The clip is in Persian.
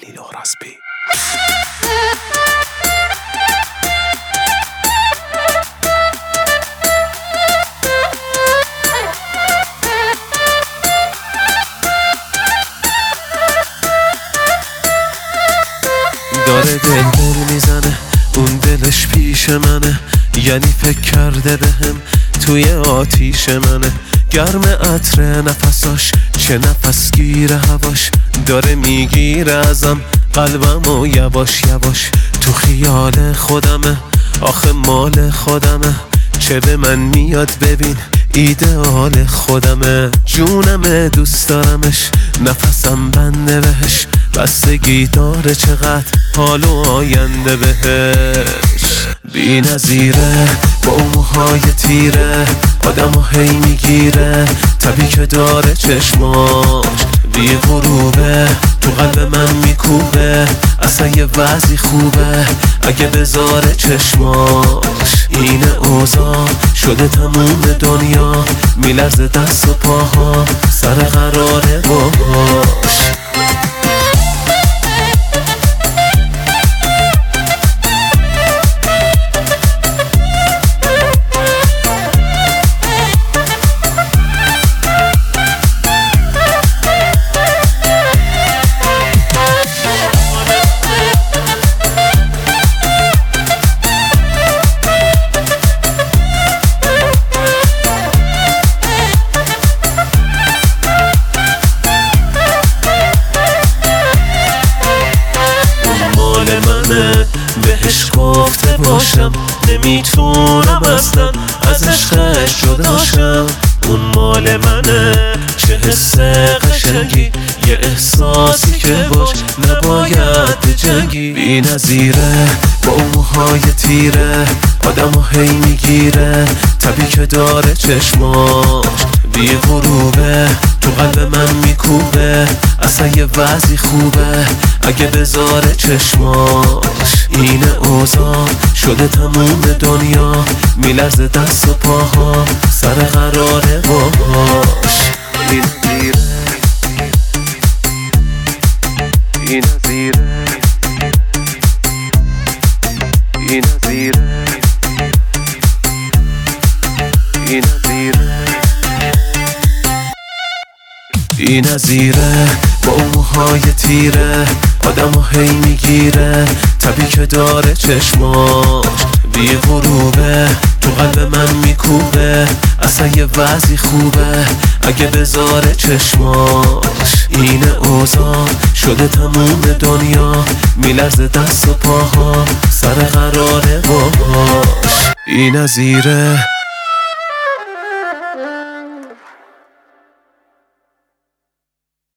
Danilo Raspi. داره دل میزنه، اون دلش پیش منه، یعنی فکر کرده بهم توی آتیش منه. گرم عطر نفساش، چه نفس گیره هواش، داره میگیره ازم قلبم و یواش یواش. تو خیال خودمه، آخه مال خودمه، چه به من میاد ببین ایدئال خودمه. جونمه دوست دارمش، نفسم بنده بهش، بستگی داره چقدر حال و آینده بهش. بی نظیره با اون موهای تیره، آدمو هی میگیره، طبی که داره چشماش بی غروبه، تو قلب من میکوبه، اصلا یه وضعی خوبه اگه بذاره چشماش. اینه اوضاع شده تموم دنیا، میلرزه دست و پاها، سر قراره باش. بهش گفته باشم نمیتونم اصلا از عشقش جداشم. اون مال منه، چه حس قشنگی، یه احساسی که باش نباید بجنگی. بی نظیره با اون موهای تیره، آدمو هی میگیره، طبی که داره چشماش بی غروبه، تو قلب من میکوبه، اصلا یه وضعی خوبه اگه بذاره چشماش. اینه اوضاع شده تموم دنیا، میلرزه دست و پاها، سر قراره باش. این نظیره، این نظیره، این نظیره، این نظیره، این نظیره با اون موهای تیره، آدمو هی میگیره، طبی که داره چشماش بی غروبه، تو قلب من میکوبه، اصلا یه وضعی خوبه اگه بذاره چشماش. اینه اوضاع شده تموم دنیا، میلرزه دست و پاها، سر قراره باش. این نظیره.